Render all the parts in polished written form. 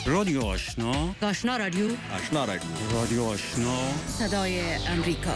رادیو آشنا، آشنا رادیو، آشنا رادیو، رادیو آشنا، صدای امریکا.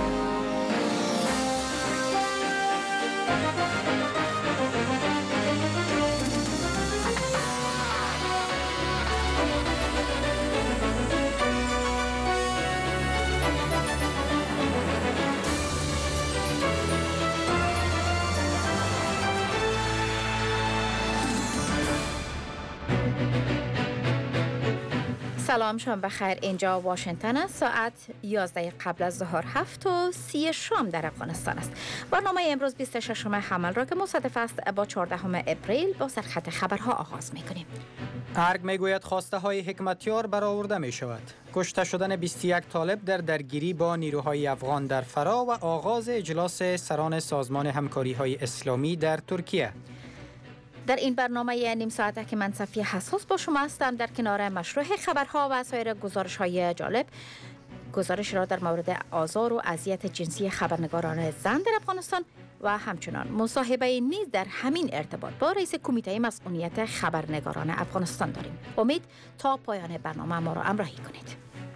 سلام شام بخیر. اینجا واشنگتن است. ساعت 11 قبل از ظهر 7:30 شام در افغانستان است. برنامه امروز 26 حمل را که مصادف است با 14 اپریل با سرخط خبرها آغاز می‌کنیم. ارگ میگوید خواسته های حکمتیار برآورده می شود. کشته شدن 21 طالب در درگیری با نیروهای افغان در فرا و آغاز اجلاس سران سازمان همکاری های اسلامی در ترکیه. در این برنامه نیم ساعته که من صفیه حساس با شما هستم، در کنار مشروع خبرها و سایر گزارش‌های جالب، گزارش را در مورد آزار و اذیت جنسی خبرنگاران زن در افغانستان و همچنان مصاحبه نیز در همین ارتباط با رئیس کمیته مسئولیت خبرنگاران افغانستان داریم. امید تا پایان برنامه ما را همراهی کنید.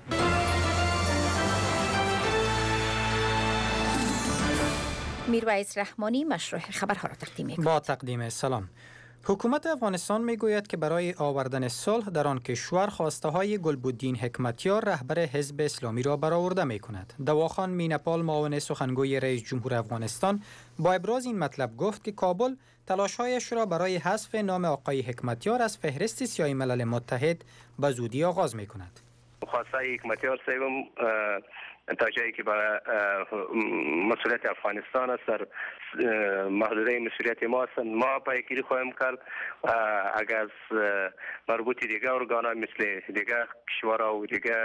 میرویس رحمانی مشروع خبرها را تقدیم می‌کند. با تقدیم سلام. حکومت افغانستان میگوید که برای آوردن صلح در آن کشور خواسته های گلبدین حکمتیار رهبر حزب اسلامی را برآورده می کند. دواخان مینپال معاون سخنگوی رئیس جمهور افغانستان با ابراز این مطلب گفت که کابل تلاش‌هایش را برای حذف نام آقای حکمتیار از فهرست سیاسی ملل متحد به زودی آغاز می کند. خواسته حکمتیار سوم تا جایی که برای مسئولیت افغانستان است، در محدوده مسئولیت ما است، ما پیگیری خواهیم کرد. اگر از مربوط دیگه ارگان‌ها مثل دیگه کشورها و دیگه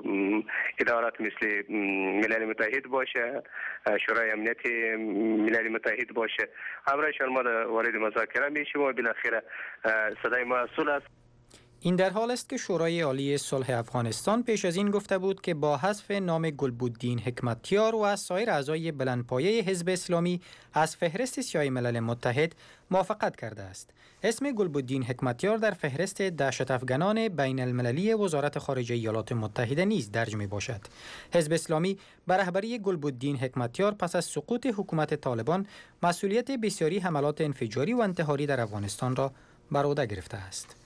ادارات مثل ملل متحد باشه، شورای امنیت ملل متحد باشه، همراهشان ما وارد مذاکره میشیم و بالاخره صدای ما صلح است. این در حال است که شورای عالی صلح افغانستان پیش از این گفته بود که با حذف نام گلبدین حکمتیار و از سایر اعضای بلندپایه حزب اسلامی از فهرست سیاسی ملل متحد موافقت کرده است. اسم گلبدین حکمتیار در فهرست دهشت افغانان بین المللی وزارت خارجه ایالات متحده نیز درج می باشد. حزب اسلامی به رهبری گلبدین حکمتیار پس از سقوط حکومت طالبان مسئولیت بسیاری حملات انفجاری و انتحاری در افغانستان را بر عهده گرفته است.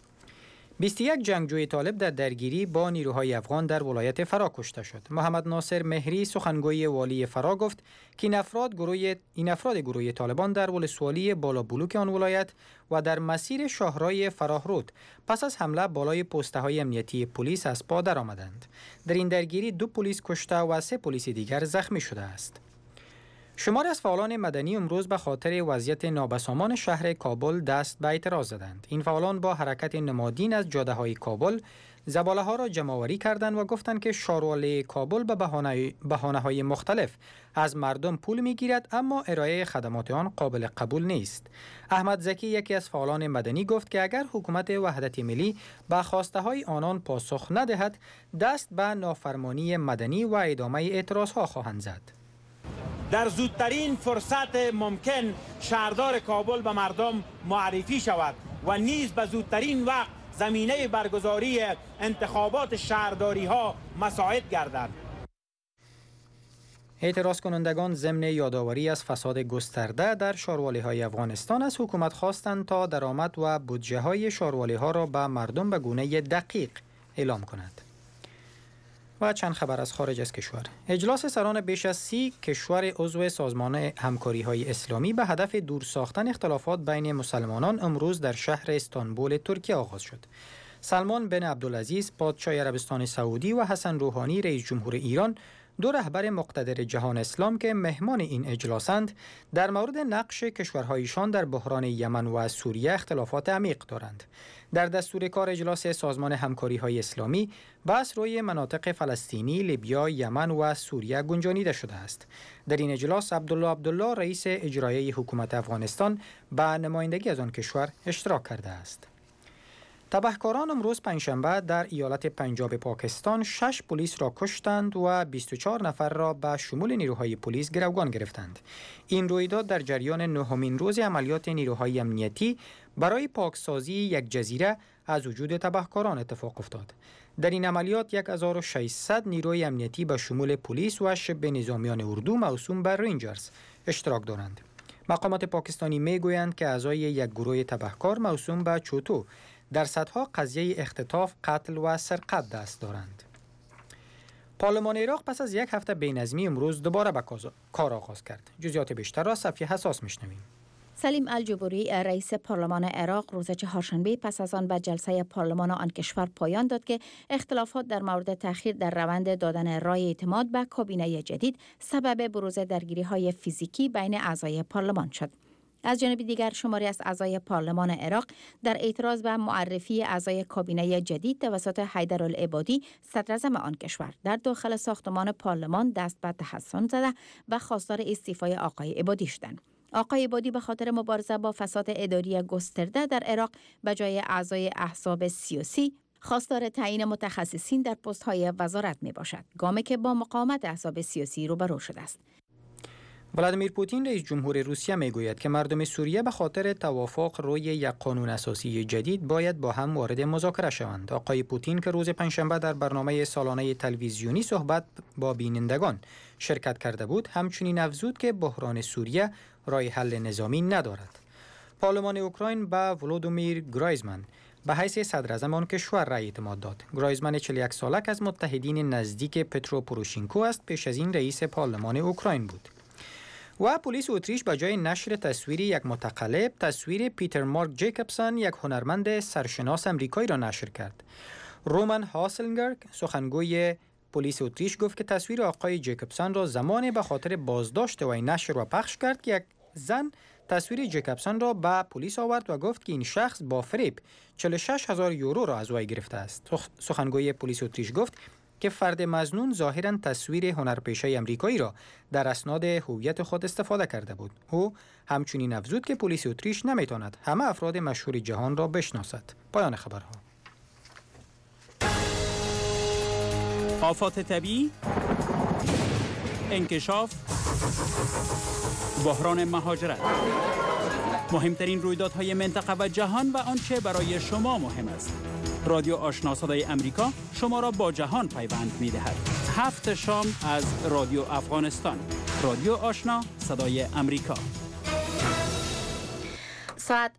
21 جنگجوی طالب در درگیری با نیروهای افغان در ولایت فرا کشته شد. محمد ناصر مهری سخنگوی والی فرا گفت که این افراد گروه طالبان در ولسوالی بالا بلوک آن ولایت و در مسیر شاهرای فراهرود پس از حمله بالای پست‌های امنیتی پلیس از پا درآمدند. در این درگیری 2 پلیس کشته و 3 پلیس دیگر زخمی شده است. شماری از فعالان مدنی امروز به خاطر وضعیت نابسامان شهر کابل دست به اعتراض زدند. این فعالان با حرکت نمادین از جاده‌های کابل زباله‌ها را جمع‌آوری کردند و گفتند که شاروالی کابل به بهانه‌های مختلف از مردم پول می‌گیرد، اما ارائه خدمات آن قابل قبول نیست. احمد زکی یکی از فعالان مدنی گفت که اگر حکومت وحدت ملی به خواسته‌های آنان پاسخ ندهد، دست به نافرمانی مدنی و ادامه اعتراض‌ها خواهند زد. در زودترین فرصت ممکن شهردار کابل به مردم معرفی شود و نیز به زودترین وقت زمینه برگزاری انتخابات شهرداری ها مساعد گردد. اعتراض کنندگان ضمن یادآوری از فساد گسترده در شاروالی های افغانستان از حکومت خواستند تا درآمد و بودجه های شاروالی ها را به مردم به گونه دقیق اعلام کند. و چند خبر از خارج از کشور. اجلاس سران بیش از 30 کشور عضو سازمان همکاری های اسلامی به هدف دور ساختن اختلافات بین مسلمانان امروز در شهر استانبول ترکیه آغاز شد. سلمان بن عبدالعزیز پادشاه عربستان سعودی و حسن روحانی رئیس جمهور ایران، 2 رهبر مقتدر جهان اسلام که مهمان این اجلاسند، در مورد نقش کشورهایشان در بحران یمن و سوریه اختلافات عمیق دارند. در دستور کار اجلاس سازمان همکاری های اسلامی بحث روی مناطق فلسطینی، لیبیا، یمن و سوریه گنجانیده شده است. در این اجلاس عبدالله رئیس اجرایی حکومت افغانستان به نمایندگی از آن کشور اشتراک کرده است. تبهکاران امروز پنجشنبه در ایالت پنجاب پاکستان 6 پلیس را کشتند و 24 نفر را به شمول نیروهای پلیس گروگان گرفتند. این رویداد در جریان 9مین روز عملیات نیروهای امنیتی برای پاکسازی یک جزیره از وجود تبهکاران اتفاق افتاد. در این عملیات 1600 نیروی امنیتی به شمول پلیس و شبه نظامیان اردو موسوم به رنجرز اشتراک دارند. مقامات پاکستانی میگویند که اعضای یک گروه تبهکار موسوم به چوتو در صدها قضیه اختطاف، قتل و سرقت دست دارند. پارلمان عراق پس از یک هفته بی‌نظمی امروز دوباره به کار آغاز کرد. جزئیات بیشتر را صفیه حساس میشنویم. سلیم الجبوری رئیس پارلمان عراق روز چهارشنبه پس از آن به جلسه پارلمان آن کشور پایان داد که اختلافات در مورد تأخیر در روند دادن رای اعتماد به کابینه جدید سبب بروز درگیری‌های فیزیکی بین اعضای پارلمان شد. از جانب دیگر شماری از اعضای پارلمان عراق در اعتراض به معرفی اعضای کابینه جدید توسط حیدرالعبادی صدراعظم آن کشور در داخل ساختمان پارلمان دست به تحصن زده و خواستار استعفای آقای عبادی شدند. آقای عبادی به خاطر مبارزه با فساد اداری گسترده در عراق به جای اعضای احزاب سیاسی خواستار تعیین متخصصین در پست‌های وزارت میباشد، گامی که با مقاومت احزاب سیاسی روبرو شده است. ولادیمیر پوتین رئیس جمهور روسیه میگوید که مردم سوریه به خاطر توافق روی یک قانون اساسی جدید باید با هم وارد مذاکره شوند. آقای پوتین که روز پنجشنبه در برنامه سالانه تلویزیونی صحبت با بینندگان شرکت کرده بود، همچنین افزود که بحران سوریه راه حل نظامی ندارد. پارلمان اوکراین به ولودیمیر گرایزمن به حیث صدراعظم آن کشور رای اعتماد داد. گرایزمن 41 سالک از متحدین نزدیک پترو پوروشینکو است. پیش از این رئیس پارلمان اوکراین بود. و پلیس اتریش به جای نشر تصویری یک متقلب، تصویر پیتر مارک جیکبسون، یک هنرمند سرشناس امریکایی را نشر کرد. رومن هاسلنگر سخنگوی پلیس اتریش گفت که تصویر آقای جیکبسون را زمانی به خاطر بازداشت وی نشر و پخش کرد که یک زن تصویر جیکبسون را به پلیس آورد و گفت که این شخص با فریب 46,000 یورو را از وی گرفته است. سخنگوی پلیس اتریش گفت که فرد مظنون ظاهراً تصویر هنرپیشه امریکایی را در اسناد هویت خود استفاده کرده بود. او همچنین افزود که پلیس اتریش نمیتواند همه افراد مشهور جهان را بشناسد. پایان خبرها. آفات طبیعی، انکشاف، بحران مهاجرت، مهمترین رویدادهای منطقه و جهان و آنچه برای شما مهم است. رادیو آشنا صدای امریکا شما را با جهان پیوند می‌دهد. 7 شام از رادیو افغانستان. رادیو آشنا صدای امریکا. ساعت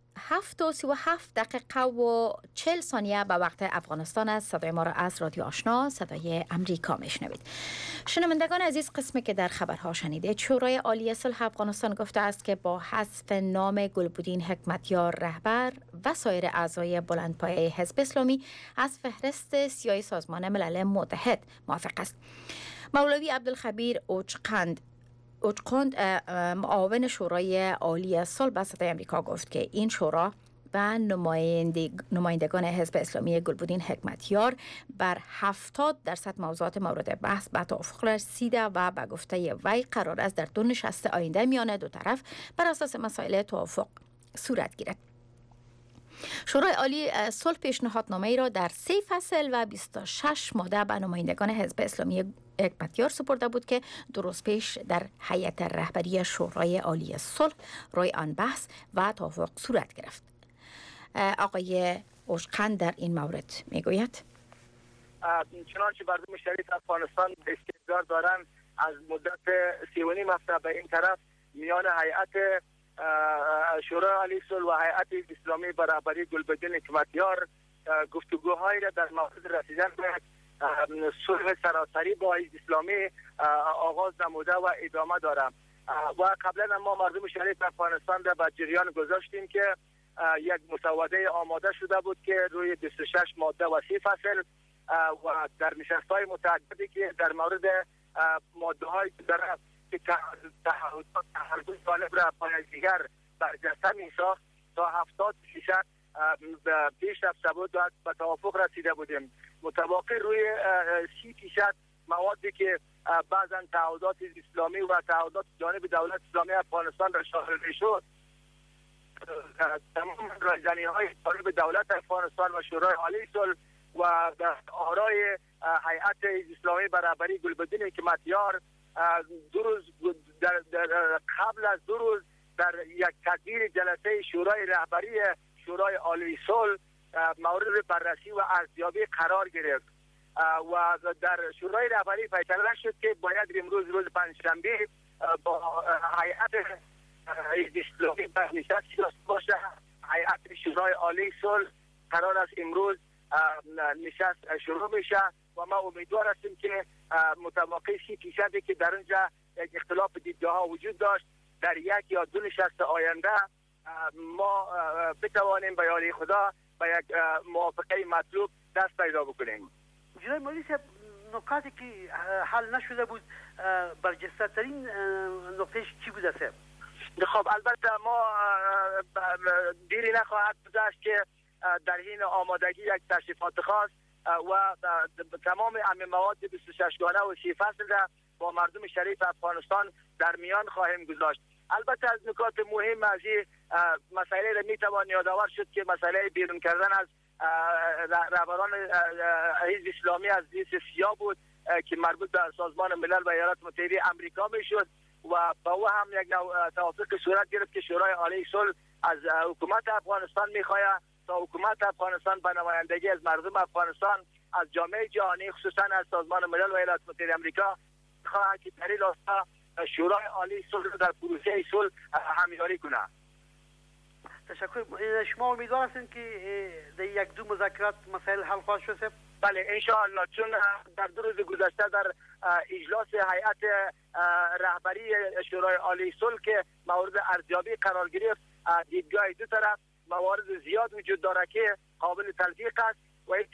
7:37 و 40 ثانیه به وقت افغانستان است. صدای ما را از رادیو آشنا صدای امریکا میشنوید. شنوندگان عزیز، قسمی که در خبرها شنیدید، شورای عالی صلح افغانستان گفته است که با حذف نام گلبدین حکمتیار رهبر و سایر اعضای بلندپایه حزب اسلامی از فهرست سیاه سازمان ملل متحد موافق است. مولوی عبدالخبیر اوچقند معاون شورای عالی صلح به صدای امریکا گفت که این شورا و نمایندگان حزب اسلامی گلبدین حکمتیار بر 70% موضوعات مورد بحث به توافق رسیده و به گفته وی قرار است در 2 نشست آینده میان دو طرف بر اساس مسائل توافق صورت گیرد. شورای عالی صلح پیشنهادنامه را در 3 فصل و 26 ماده به نمایندگان حزب اسلامی حکمتیار سپرده بود که 2 روز پیش در هیئت رهبری شورای عالی صلح روی آن بحث و توافق صورت گرفت. آقای اوشقند در این مورد میگوید چنانچه مردم شریف افغانستان استقرار دارند از مدت 3.5 هفته به این طرف میان هیئت شورای عالی صلح و هیئت اسلامی به رهبری گلبدین حکمتیار گفتگوهایی را در مورد رسیدن به صلح سراسری با حزب اسلامی آغاز نموده و ادامه دارم و قبلا ما مردم شریف افغانستان را به جریان گذاشتیم که یک مسوده آماده شده بود که روی 26 ماده و 30 فصل و در نشست‌های متعددی که در مورد ماده‌های که هر دو جانب را پای دیگر برجسته می‌ساخت تا 70% پیشرفت بود و به توافق رسیده بودیم. متوقع روی 30% موادی که بعضا تعهدات اسلامی و تعهدات جانب دولت اسلامی افغانستان را شاهد شد، تمام رایزنی‌های جانب دولت افغانستان و شورای عالی صلح و آرای هیئت اسلامی به رهبری گلبدین حکمتیار 2 روز قبل از 2 روز در یک تدبیر جلسه شورای رهبری شورای عالی صلح مورد بررسی و ارزیابی قرار گرفت و در شورای رهبری فیصله شد که باید امروز روز پنجشنبه با هیئت اسلامی نشستی داشته باشه. هیئت شورای عالی صلح قرار است امروز نشست شروع میشه و ما امیدوار هستیم که متوقع 30% که در اونجا یک اختلاف دیدگاه ها وجود داشت در یک یا دو نشست آینده ما بتوانیم به یاری خدا به یک موافقه مطلوب دست پیدا بکنیم. جناب مولوی صاحب، نکاتی که حل نشده بود برجسته ترین نقطهش چی بود صاحب؟ خب البته ما دیری نخواهد گذشت که در حین آمادگی یک تشریفات خاص و تمام مواد 26 گانه و 30 فصل را با مردم شریف افغانستان در میان خواهیم گذاشت. البته از نکات مهم از این مسئله را میتوان یادآور شد که مسئله بیرون کردن از رهبران حزب اسلامی از لیست سیاه بود که مربوط به سازمان ملل و ایالات متحده آمریکا میشد و با او هم یک توافق صورت گرفت که شورای عالی صلح از حکومت افغانستان میخواهد تا حکومت افغانستان به نمایندگی از مردم افغانستان از جامعه جهانی خصوصا از سازمان ملل و ایالات متحده آمریکا خواهد که در این راستا شورای عالی صلح در پروسه صلح همیاری کنند. تشکر. شما امیدوار هستید که در یک دو مذاکرات مسائل حل خواهد شد؟ بله ان شاء الله، چون در 2 روز گذشته در اجلاس هیئت رهبری شورای عالی صلح که مورد ارزیابی قرار گرفت دیدگاه دو طرف موارد زیاد وجود داره که قابل تصدیق است و یک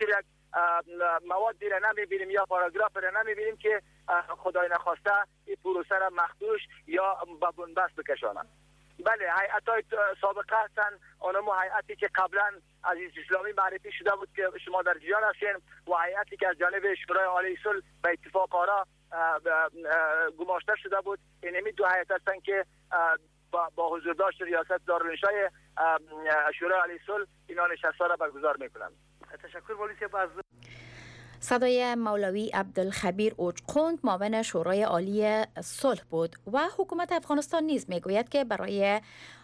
موادی را نمیبینیم یا پاراگراف را نمیبینیم که خدای نخواسته این پروسه را مخدوش یا به بنبست بکشانند. بله، هیئت‌های سابقه هستند، اونم هیئتی که قبلا از اسلامی معرفی شده بود که شما در جریان هستین و هیئتی که از جانب شورای عالی صلح به اتفاق آرا گماشته شده بود. این دو هیئت هستند که با حضور داشت ریاست دارالانشای شورای عالی صلح اینا نشست‌ها را برگزار میکنند. تشکر مولوی صاحب. صدای مولوی عبدالخبیر اوجقند معاون شورای عالی صلح بود و حکومت افغانستان نیز میگوید که برای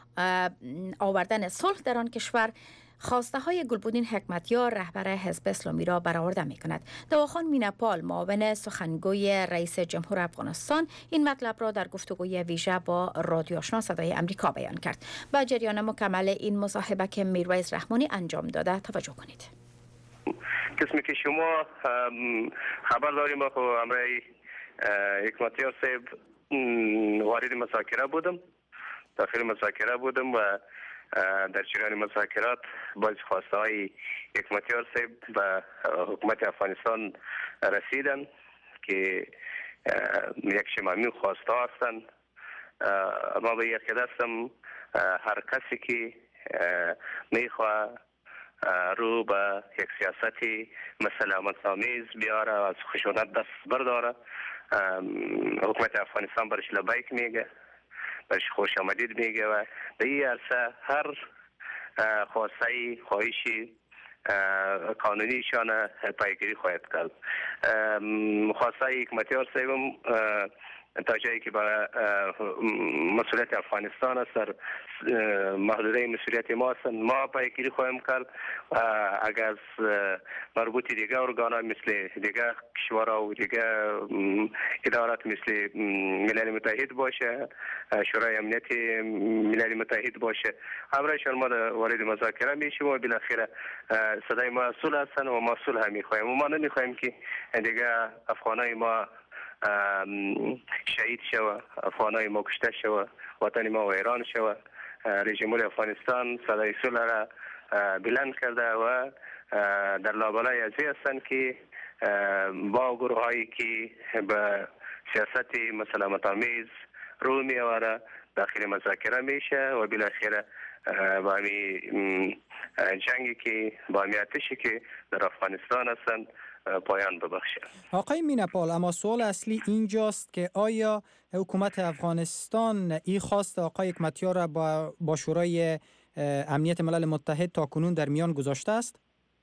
آوردن صلح در آن کشور خواسته های گلبودین حکمتیار رهبر حزب اسلامی را برآورده می کند. دواخان میناپال معاون سخنگوی رئیس جمهور افغانستان این مطلب را در گفتگوی ویژه با رادیو آشنا صدای امریکا بیان کرد. با جریان مکمل این مصاحبه که میرویس رحمانی انجام داده توجه کنید. قسمی که شما خبر داریم ما خب امرای حکمتیار صاحب وارد مذاکره بودم، داخل مذاکره بودم و در جریان مذاکرات باز خواسته های حکمتیار صاحب به حکومت افغانستان رسیدن که یک شمامی خواسته هستند. ما به یک دستم هر کسی که میخواه رو به یک سیاستی مسالمت‌آمیز بیاره از خشونت دست برداره، حکومت افغانستان برش لبیک میگه، برش خوش آمدید میگه و به این عرصه هر خواهشی قانونیشان پیگیری خواهد کرد. خواسته حکمتیار صاحبم تا جایی که برای مسئولیت افغانستان است در محدوده مسئولیت ما است، ما پیگیری خواهیم کرد. اگر از مربوط دیگه ارگان‌ها مثل دیگه کشورها و دیگه ادارات مثل ملل متحد باشه، شورای امنیت ملل متحد باشه، همراهشان ما وارد مذاکره میشیم و بالاخره صدای ما صلح هستند و ما صلح هم میخواهیم و ما نمیخواهیم که دیگه افغانای ما شهید شوه، افغانای ما کشته شوه، وطن ما ویران شوه. رئیس جمهور افغانستان صدای صلح را بلند کرده و در لابلای ازی هستند که با گروه هایی که به سیاست مسالمت‌آمیز رو میآوره داخل مذاکره میشه و بالاخره با همین جنگی که با همین آتشی که در افغانستان هستند پایان ببخشه. آقای میناپال، اما سوال اصلی اینجاست که آیا حکومت افغانستان این خواست آقای حکمتیار را با شورای امنیت ملل متحد تا کنون در میان گذاشته است؟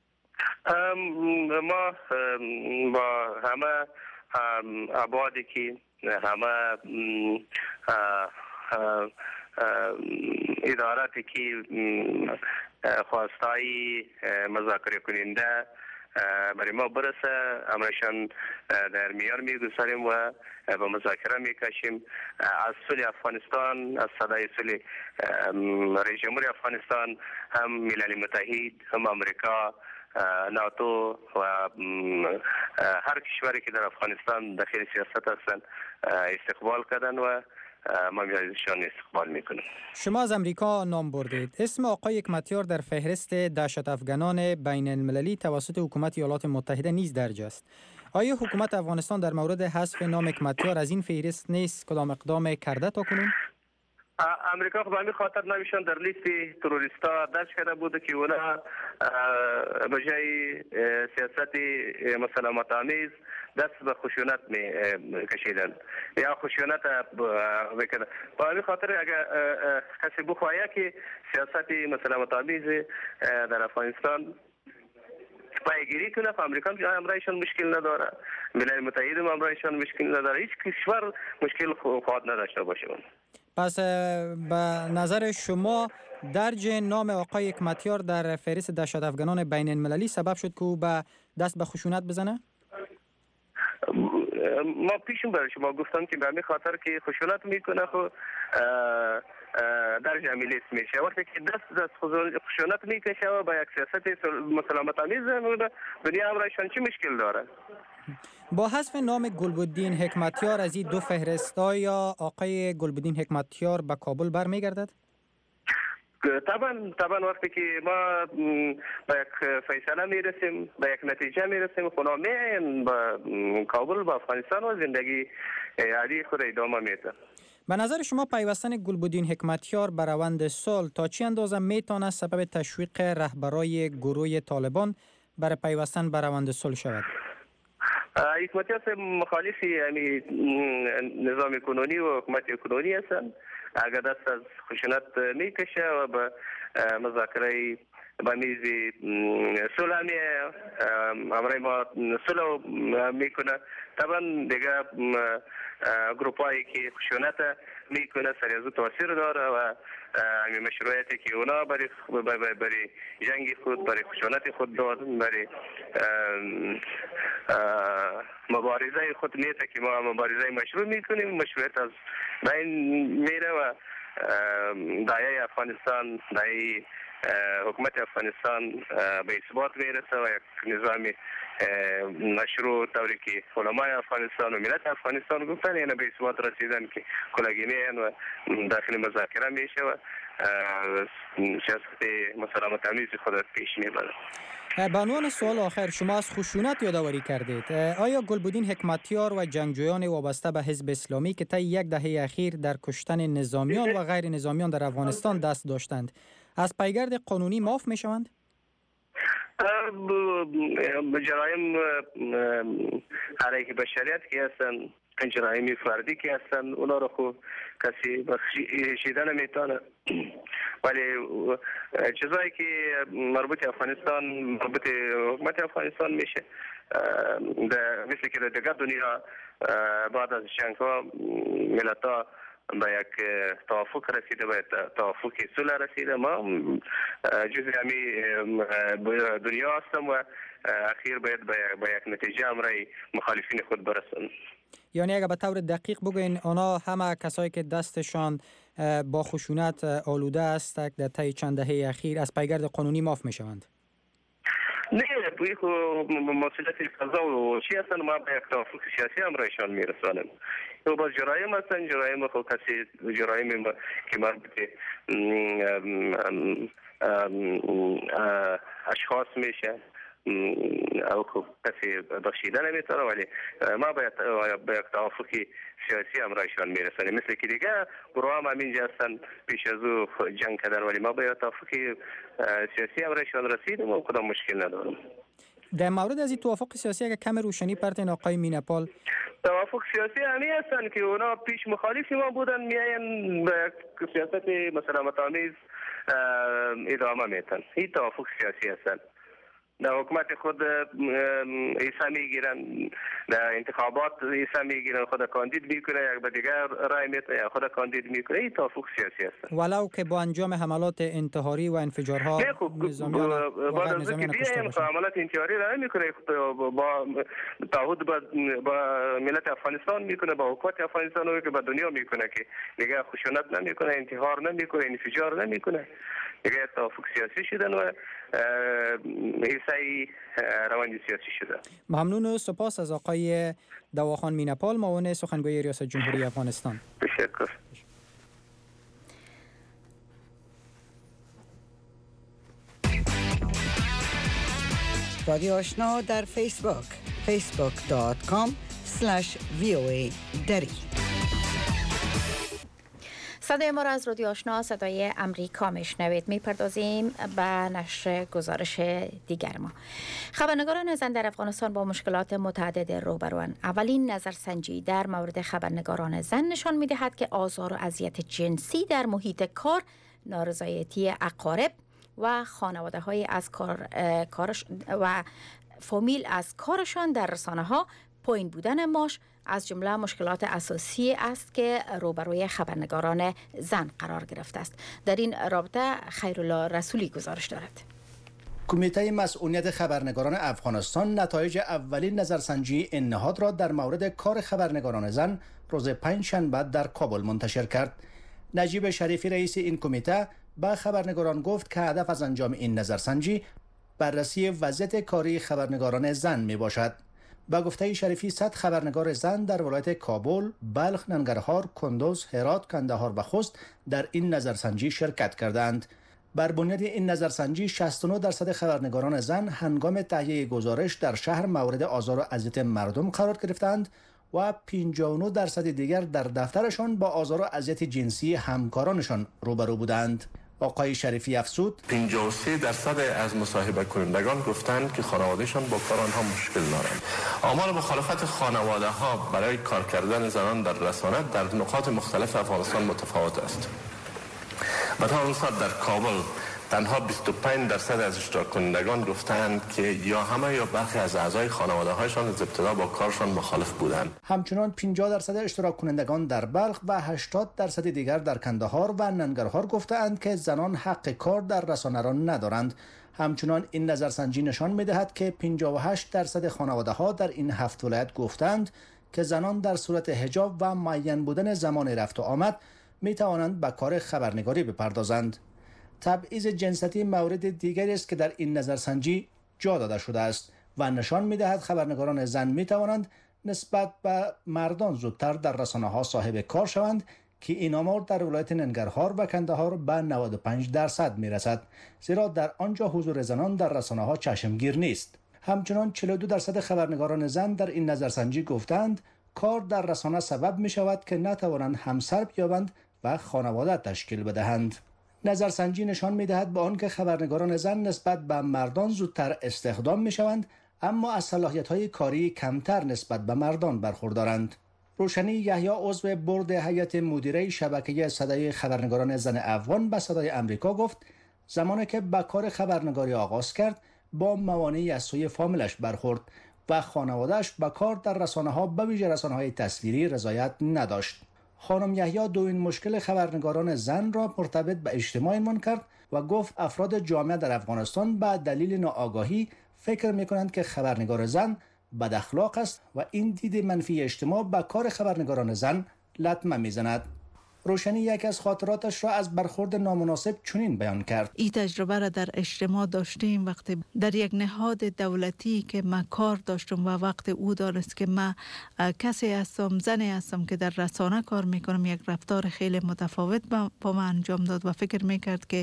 ما با همه ابعادی که همه اداراتی که خواستای مذاکره کننده برای ما برسه، امرشان در میان میگذاریم و به مذاکره میکشیم. از صلح افغانستان، از صدای صلح رئیس جمهور افغانستان، هم ملل متحد، هم امریکا، ناتو و هر کشوری که در افغانستان داخل سیاست هستند استقبال کردن و ما ازشان استقبال میکنیم. شما از امریکا نام بردید. اسم آقای حکمتیار در فهرست دهشت افغانان بین المللی توسط حکومت ایالات متحده نیز درج است. آیا حکومت افغانستان در مورد حذف نام حکمتیار از این فهرست نیز کدام اقدام کرده تا کنون؟ امریکا به همین خاطر نمیشون در لیست تروریستا درج کرده بوده که اونا به جای سیاست مسالمت آمیز دست به خشونت می کشیدن یا خشونت بکنن. به همین خاطر اگر کسی بخواهد که سیاست مسالمت آمیز در افغانستان پایگیری کنه، امریکا هم امرایشان مشکل نداره، ملل متحد هم امرایشان مشکل نداره، هیچ کشور مشکل خواهد نداشته باشه. پس به نظر شما درج نام آقای حکمتیار در فهرست دهشت افغانان بین المللی سبب شد که او به دست به خشونت بزنه؟ ما پیشم برای شما گفتم که به همین خاطر که خشونت میکنه خب درج امیلیست میشه. وقتی که دست خشونت میکشه و با یک سیاست مسالمت آمیز دنیا امرایشان چی مشکل داره؟ با حذف نام گلبدین حکمتیار از این دو فهرست آیا آقای گلبدین حکمتیار به کابل برمیگردد؟ طبعا وقتی که ما به یک فیصله میرسیم، به یک نتیجه میرسیم، اونا میاین به کابل، به افغانستان و زندگی عادی خود ادامه میده. به نظر شما پیوستن گلبدین حکمتیار به روند صلح تا چه اندازه میتونه سبب تشویق رهبرای گروه طالبان برای پیوستن به روند صلح شود؟ حکمتیار مخالفی نظام کنونی و حکومت کنونی هستند. اگر دست از خشونت میکشه و به مذاکره به میز صلح امرای ما صلح میکنه، طبعا دیگه گروپایی که خشونت میکنه سر از تاثیر داره و مشروعیتی که اونا برای جنگ خود، برای خشونت خود داد، برای مبارزه خود نیست که ما مبارزه مشروع میکنیم، مشروعیت از بین میره و دایه افغانستان، دایه حکومت افغانستان به اثبات میرسه و یک نظام مشروع طوری که علمای افغانستان و ملت افغانستان گفتن یعنی به اثبات رسیدن که کلگی میان و داخل مذاکره میشه و سیاست مسالمت آمیز خود پیش میبره. به عنوان سوال آخر، شما از خشونت یادآوری کردید. آیا گلبدین حکمتیار و جنگجویان وابسته به حزب اسلامی که طی یک دهه اخیر در کشتن نظامیان و غیر نظامیان در افغانستان دست داشتند از پیگرد قانونی معاف می شوند؟ جرایم علیه بشریت که هستن، جرایم فردی که هستن، اونا رو خود کسی بخشیده نمیتونه، ولی چیزایی که مربوط افغانستان، مربوط حکومت افغانستان میشه، مثل که در دیگر دنیا بعد از جنگ ها ملت ها به یک توافق رسیده، به توافق صلح رسیده. ما جزء همی دنیا هستم و اخیر باید به یک نتیجه امرای مخالفین خود برسن. یعنی اگر به طور دقیق بگوین آنها همه کسایی که دستشان با خشونت آلوده است در طی چند دهه اخیر از پیگرد قانونی معاف می شوند؟ نه، توی مسئولیت قضا و چی هستن، ما به یک توافق سیاسی امرایشان میرسانیم. و باز جرایم هستن، جرایم خود کسی جرایم که مربوط اشخاص میشه او کسی بخشیده نمیتونه، ولی ما به یک توافق سیاسی امرایشان میرسانیم. مثل که دیگه گروه هم همینجا هستن پیش از او جنگ کردن، ولی ما به یک توافق سیاسی امرایشان رسیدیم و کدام مشکل ندارم. در مورد از این توافق سیاسی اگر کم روشنی پرتین آقای مینپال؟ توافق سیاسی همی هستن که اونا پیش مخالفی ما بودن، میاین به سیاست مسالمت آمیز ادامه میتن. این توافق سیاسی هستن. در حکومت خود حصه میگیرن، در انتخابات حصه میگیرن، خود کاندید میکنه، یک به دیگر رای میده، خود کاندید میکنه. این توافق سیاسی است. ولو که با انجام حملات انتحاری و انفجارها نظامیان بیایم حملات انتحاری را میکنه، با تعهد با ملت افغانستان میکنه، با حکومت افغانستان که با دنیا میکنه که دیگه خشونت نمیکنه، انتحار نمیکنه، انفجار نمیکنه. دیگه توافق سیاسی شدن و حصه روند سیاسی شده. ممنون و سپاس از آقای دواخان مینپال، معاون سخنگوی ریاست جمهوری افغانستان. تشکر. رادیو آشنا در فیسبوک facebook.com/voa دری. صدای ما را از رادیو آشنا صدای امریکا میشنوید. میپردازیم به نشر گزارش دیگر ما. خبرنگاران زن در افغانستان با مشکلات متعدد روبروند. اولین نظرسنجی در مورد خبرنگاران زن نشان میدهد که آزار و اذیت جنسی در محیط کار، نارضایتی اقارب و خانواده های از کارش و فامیل از کارشان در رسانه ها، پایین بودن معاش از جمله مشکلات اساسی است که روبروی خبرنگاران زن قرار گرفته است. در این رابطه خیرالله رسولی گزارش دارد. کمیته مسئولیت خبرنگاران افغانستان نتایج اولین نظرسنجی این نهاد را در مورد کار خبرنگاران زن روز پنجشنبه در کابل منتشر کرد. نجیب شریفی رئیس این کمیته به خبرنگاران گفت که هدف از انجام این نظرسنجی بررسی وضعیت کاری خبرنگاران زن می باشد. با گفته شریفی 100 خبرنگار زن در ولایت کابل، بلخ، ننگرهار، کندوز، هرات، کندهار و خوست در این نظرسنجی شرکت کردند. بر بنیاد این نظرسنجی 69% خبرنگاران زن هنگام تهیه گزارش در شهر مورد آزار و اذیت مردم قرار گرفتند و 59% دیگر در دفترشان با آزار و اذیت جنسی همکارانشان روبرو بودند. آقای شریفی افزود 53% از مصاحبه کنندگان گفتند که خانوادهشان با کار آنها مشکل دارند. آمار مخالفت خانواده ها برای کار کردن زنان در رسانه در نقاط مختلف افغانستان متفاوت است. مثلا در کابل تنها 25% از اشتراک کنندگان گفتند که یا همه یا برخی از اعضای خانواده هایشان از ابتدا با کارشان مخالف بودند. همچنان 50% اشتراک کنندگان در بلخ و 80% دیگر در کندهار و ننگرهار گفتند که زنان حق کار در رسانه را ندارند. همچنان این نظرسنجی نشان می‌دهد که 58% خانواده ها در این 7 ولایت گفتند که زنان در صورت حجاب و معین بودن زمان رفت و آمد می توانند به کار خبرنگاری بپردازند. تبعیض جنسیتی مورد دیگری است که در این نظرسنجی جا داده شده است و نشان می‌دهد خبرنگاران زن می توانند نسبت به مردان زودتر در رسانه‌ها صاحب کار شوند که این آمار در ولایت ننگرهار و کندهار به 95% می‌رسد، زیرا در آنجا حضور زنان در رسانه‌ها چشمگیر نیست. همچنان 42% خبرنگاران زن در این نظرسنجی گفتند کار در رسانه سبب می‌شود که نتوانند همسر بیابند و خانواده تشکیل بدهند. نظرسنجی نشان می‌دهد به آنکه خبرنگاران زن نسبت به مردان زودتر استخدام می‌شوند، اما از صلاحیت‌های کاری کمتر نسبت به مردان برخوردارند. روشنی یحیی عضو بورد هیئت مدیره شبکه صدای خبرنگاران زن افغان به صدای امریکا گفت زمانی که به کار خبرنگاری آغاز کرد با موانعی از سوی فامیلش برخورد و خانواده‌اش به کار در رسانه‌ها به ویژه رسانه‌های تصویری رضایت نداشت. خانم یحیی این مشکل خبرنگاران زن را مرتبط به اجتماع عنوان کرد و گفت افراد جامعه در افغانستان به دلیل ناآگاهی فکر می‌کنند که خبرنگار زن بد اخلاق است و این دید منفی اجتماع به کار خبرنگاران زن لطمه می‌زند. روشنی یک از خاطراتش را از برخورد نامناسب چنین بیان کرد: این تجربه را در اجتماع داشتیم وقتی در یک نهاد دولتی که من کار داشتم و وقت او دانست که من کسی هستم، زنی هستم که در رسانه کار میکنم، یک رفتار خیلی متفاوت با من انجام داد و فکر میکرد که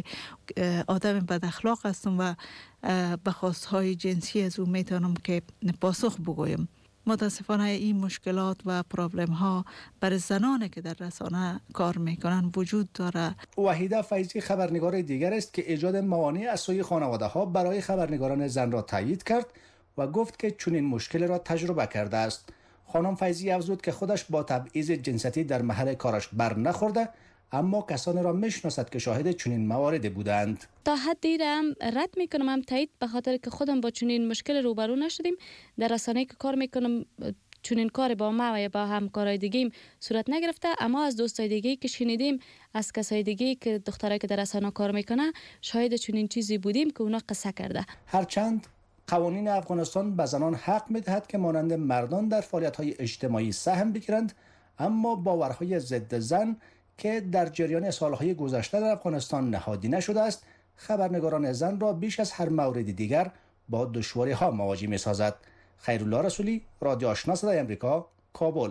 آدم بد اخلاق هستم و به خواستهای جنسی از او میتونم که پاسخ بگویم. متاسفانه این مشکلات و پرابلم ها برای زنانی که در رسانه کار میکنن وجود داره. وحیده فیضی خبرنگار دیگر است که ایجاد موانع از سوی خانواده ها برای خبرنگاران زن را تایید کرد و گفت که چنین مشکل را تجربه کرده است. خانم فیضی افزود که خودش با تبعیض جنسیتی در محل کارش بر نخورده، اما کسانی را میشناسد که شاهد چنین مواردی بودند. تا حدی را رد میکنم، هم تایید، به خاطر که خودم با چنین مشکل روبرو نشدیم. در رسانه‌ای که کار میکنم چنین کار با ما و یا با همکارای دیگه صورت نگرفته، اما از دوستای دیگه که شنیدیم، از کسای دیگه که دخترایی که در رسانه کار میکنه شاهد چنین چیزی بودیم که اونا قصه کرده. هرچند قوانین افغانستان به زنان حق میدهد که مانند مردان در فعالیت‌های اجتماعی سهم بگیرند، اما باورهای ضد زن که در جریان سالهای گذشته در افغانستان نهادی نشده است، خبرنگاران زن را بیش از هر مورد دیگر با دشواری‌ها مواجه می‌سازد. خیرالله رسولی، رادیو آشنا صدای آمریکا، کابل.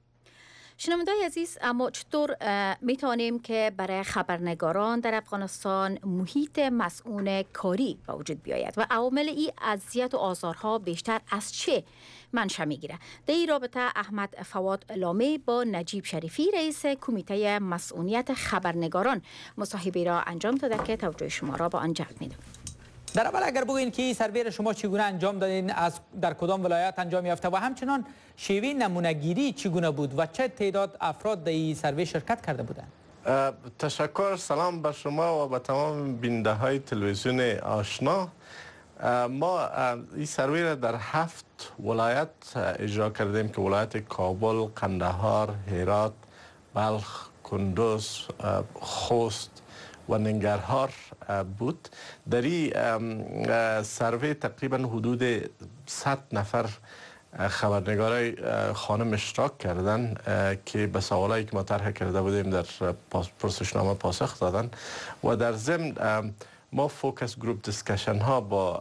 شنوندگان عزیز، اما چطور میتونیم که برای خبرنگاران در افغانستان محیط مسئول کاری به وجود بیاید و عوامل این اذیت و آزارها بیشتر از چه منشأ میگیره؟ در این رابطه احمد فواد لامی با نجیب شریفی رئیس کمیته مسئولیت خبرنگاران مصاحبه را انجام داده که توجه شما را به آن جلب می‌نماید. در اول اگر بگوین که این سروی شما چگونه انجام دادین، از در کدام ولایت انجام یافته و همچنان شیوه نمونه‌گیری چگونه بود و چه تعداد افراد در این سروی شرکت کرده بودند؟ تشکر، سلام بر شما و به تمام بیننده های تلویزیون آشنا. ما این سروی را در 7 ولایت اجرا کردیم که ولایت کابل، قندهار، هرات، بلخ، کندوز، خوست و ننگرهار بود. در این سروی تقریبا حدود 100 نفر خبرنگارای خانم اشتراک کردن که به سوالایی که ما طرح کرده بودیم در پرسشنامه پاسخ دادن و در ضمن ما فوکس گروپ دیسکشن ها با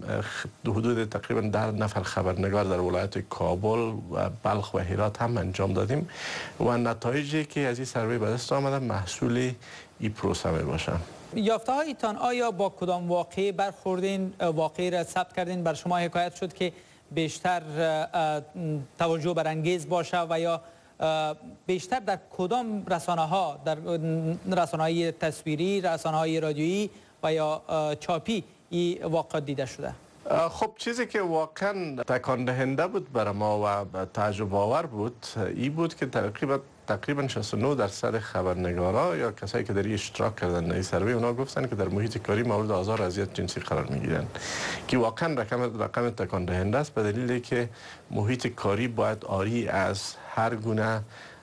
حدود تقریبا 10 نفر خبرنگار در ولایت کابل و بلخ و هرات هم انجام دادیم و نتایجی که از این سروی به دست آمده محصول این پروسه می باشه. یافته هایتان آیا با کدام واقعی برخوردین، واقعی را ثبت کردین؟ بر شما حکایت شد که بیشتر توجه برانگیز باشه و یا بیشتر در کدام رسانه ها، در رسانه های تصویری، رسانه های رادیویی و یا چاپی این واقع دیده شده؟ خب چیزی که واقعا تکان دهنده بود برای ما و تعجب آور بود این بود که تقریبا 69% خبرنگارا یا کسایی که در این اشتراک کردن در این سروی اونا گفتن که در محیط کاری مورد آزار و اذیت جنسی قرار میگیرن که واقعا رقم تکان دهنده است، به دلیلی که محیط کاری باید عاری از هر گونه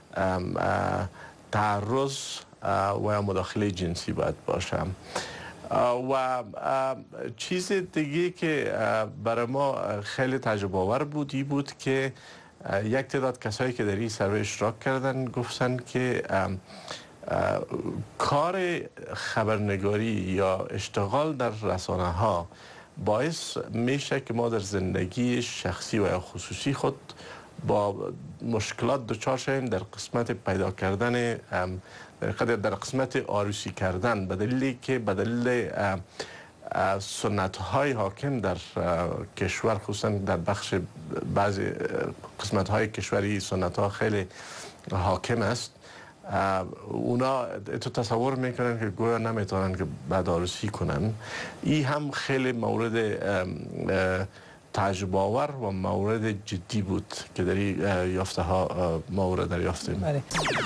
تعرض و مداخله جنسی باید باشه. و چیز دیگه که برای ما خیلی تعجب آور بود این بود که یک تعداد کسایی که در این سروی اشتراک کردن گفتن که کار خبرنگاری یا اشتغال در رسانه ها باعث میشه که ما در زندگی شخصی و خصوصی خود با مشکلات دچار شویم در قسمت پیدا کردن، در قسمت عروسی کردن، به دلیلی که به دلیل سنت های حاکم در کشور، خصوصا در بخش بعضی قسمت های کشوری سنت ها خیلی حاکم است. اونا تو تصور میکنن که گویا نمیتونن که بعد عروسی کنن. این هم خیلی مورد تعجب آور و مورد جدی بود که در این یافته ها مورد دریافتیم.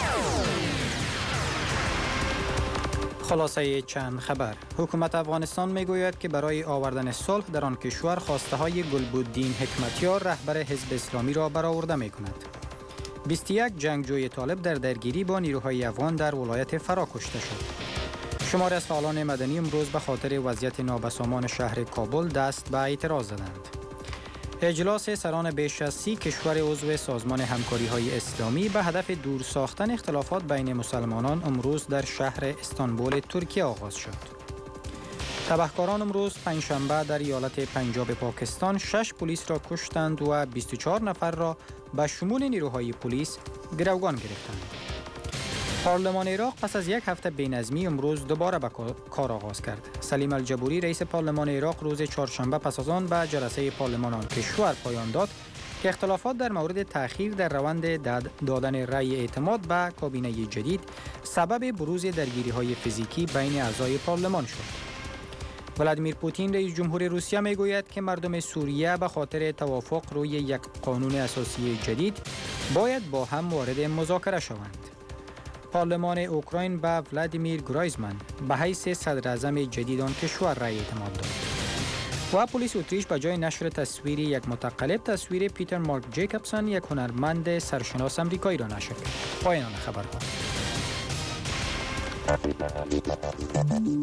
خلاصه چند خبر. حکومت افغانستان میگوید که برای آوردن صلح در آن کشور خواسته های گلبودین حکمتیار رهبر حزب اسلامی را برآورده می کند. 21 جنگجوی طالب در درگیری با نیروهای افغان در ولایت فرا کشته شد. شماری از فعالان مدنی امروز به خاطر وضعیت نابسامان شهر کابل دست به اعتراض زدند. اجلاس سران بیش از 30 کشور عضو سازمان همکاری‌های اسلامی به هدف دور ساختن اختلافات بین مسلمانان امروز در شهر استانبول ترکیه آغاز شد. تبهکاران امروز پنجشنبه در ایالت پنجاب پاکستان 6 پلیس را کشتند و 24 نفر را به شمول نیروهای پلیس گروگان گرفتند. پارلمان عراق پس از یک هفته بی‌نظمی امروز دوباره به کار آغاز کرد. سلیم الجبوری رئیس پارلمان عراق روز چهارشنبه پس از آن به جلسه پارلمان آن کشور پایان داد که اختلافات در مورد تأخیر در روند دادن رأی اعتماد به کابینه جدید سبب بروز درگیری‌های فیزیکی بین اعضای پارلمان شد. ولادیمیر پوتین رئیس جمهور روسیه میگوید که مردم سوریه به خاطر توافق روی یک قانون اساسی جدید باید با هم وارد مذاکره شوند. پارلمان اوکراین به ولادیمیر گرایزمن به حیث صدر اعظم جدید آن کشور رأی اعتماد داد. و پلیس اتریش به جای نشر تصویری یک متقلب تصویر پیتر مارک جیکبسون یک هنرمند سرشناس آمریکایی را نشر کرد. پایان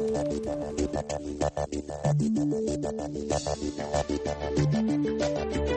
خبرها.